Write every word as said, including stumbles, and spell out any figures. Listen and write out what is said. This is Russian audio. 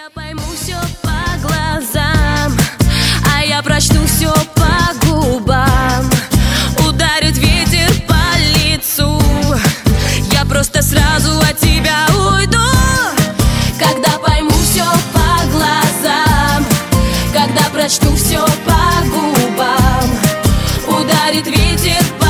Я пойму все по глазам, а я прочту все по губам. Ударит ветер по лицу, я просто сразу от тебя уйду. Когда пойму все по глазам, когда прочту все по губам, ударит ветер по